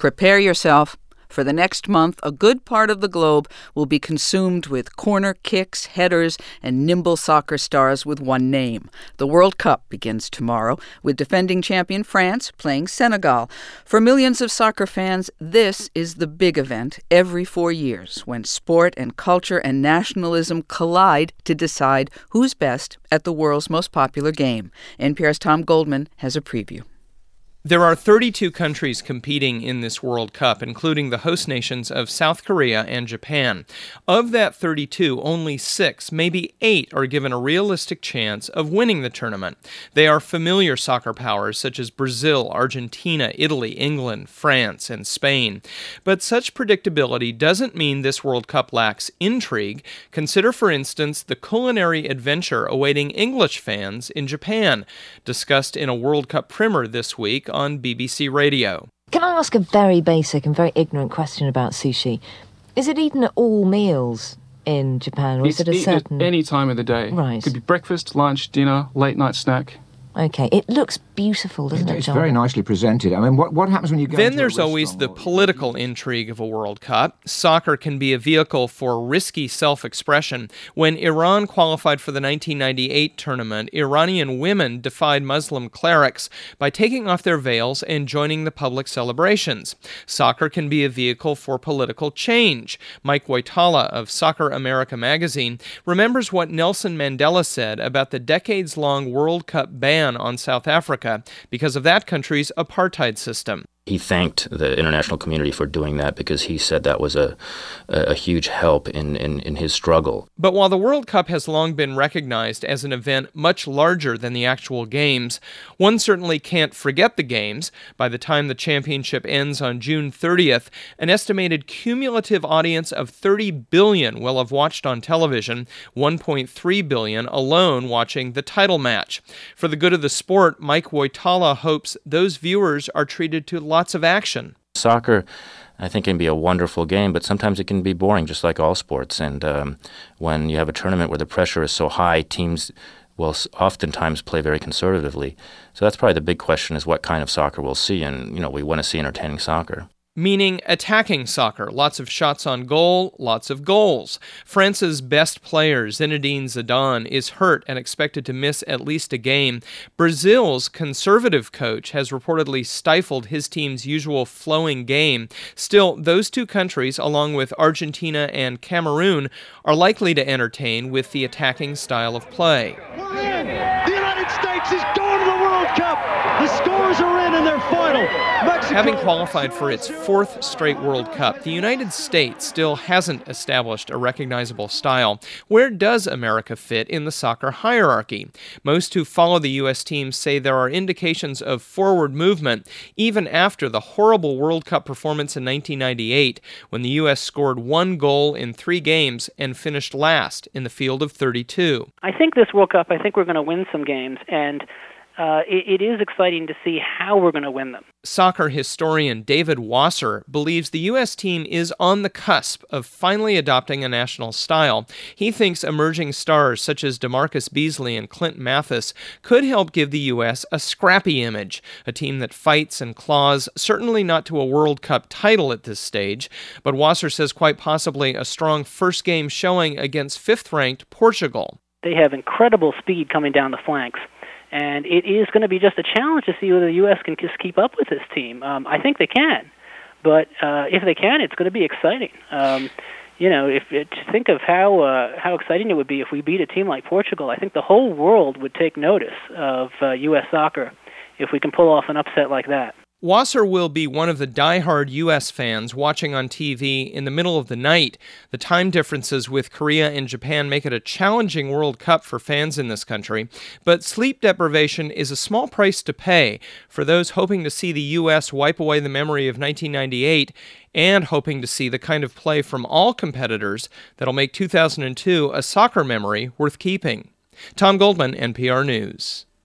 Prepare yourself. For the next month, a good part of the globe will be consumed with corner kicks, headers, and nimble soccer stars with one name. The World Cup begins tomorrow, with defending champion France playing Senegal. For millions of soccer fans, this is the big event every 4 years when sport and culture and nationalism collide to decide who's best at the world's most popular game. NPR's Tom Goldman has a preview. There are 32 countries competing in this World Cup, including the host nations of South Korea and Japan. Of that 32, only 6, maybe 8, are given a realistic chance of winning the tournament. They are familiar soccer powers such as Brazil, Argentina, Italy, England, France, and Spain. But such predictability doesn't mean this World Cup lacks intrigue. Consider, for instance, the culinary adventure awaiting English fans in Japan, discussed in a World Cup primer this week on BBC Radio. Can I ask a very basic and very ignorant question about sushi? Is it eaten at all meals in Japan, or is it a certain... at any time of the day. Right. It could be breakfast, lunch, dinner, late night snack. Okay, it looks beautiful, doesn't it, It's John? very nicely presented. I mean, what happens when you go... Then there's always the political intrigue of a World Cup. Soccer can be a vehicle for risky self-expression. When Iran qualified for the 1998 tournament, Iranian women defied Muslim clerics by taking off their veils and joining the public celebrations. Soccer can be a vehicle for political change. Mike Waitala of Soccer America magazine remembers what Nelson Mandela said about the decades-long World Cup ban on South Africa because of that country's apartheid system. He thanked the international community for doing that because he said that was a huge help in his struggle. But while the World Cup has long been recognized as an event much larger than the actual games, one certainly can't forget the games. By the time the championship ends on June 30th, an estimated cumulative audience of 30 billion will have watched on television, 1.3 billion alone watching the title match. For the good of the sport, Mike Waitala hopes those viewers are treated to lots of action. Soccer, I think, can be a wonderful game, but sometimes it can be boring, just like all sports. And when you have a tournament where the pressure is so high, teams will oftentimes play very conservatively. So that's probably the big question, is what kind of soccer we'll see. And, we want to see entertaining soccer. Meaning attacking soccer. Lots of shots on goal, lots of goals. France's best player, Zinedine Zidane, is hurt and expected to miss at least a game. Brazil's conservative coach has reportedly stifled his team's usual flowing game. Still, those two countries, along with Argentina and Cameroon, are likely to entertain with the attacking style of play. We're in! The United States is going to the World Cup! The scores are in and they're final! Mexico... Having qualified for its 4th straight World Cup, the United States still hasn't established a recognizable style. Where does America fit in the soccer hierarchy? Most who follow the U.S. team say there are indications of forward movement, even after the horrible World Cup performance in 1998, when the U.S. scored 1 goal in 3 games and finished last in the field of 32. I think this World Cup, we're going to win some games, and it is exciting to see how we're going to win them. Soccer historian David Wasser believes the U.S. team is on the cusp of finally adopting a national style. He thinks emerging stars such as DeMarcus Beasley and Clint Mathis could help give the U.S. a scrappy image, a team that fights and claws, certainly not to a World Cup title at this stage, but Wasser says quite possibly a strong first game showing against 5th-ranked Portugal. They have incredible speed coming down the flanks. And it is going to be just a challenge to see whether the U.S. can just keep up with this team. I think they can, but if they can, it's going to be exciting. Think of how exciting it would be if we beat a team like Portugal. I think the whole world would take notice of U.S. soccer if we can pull off an upset like that. Wasser will be one of the diehard U.S. fans watching on TV in the middle of the night. The time differences with Korea and Japan make it a challenging World Cup for fans in this country, but sleep deprivation is a small price to pay for those hoping to see the U.S. wipe away the memory of 1998 and hoping to see the kind of play from all competitors that'll make 2002 a soccer memory worth keeping. Tom Goldman, NPR News.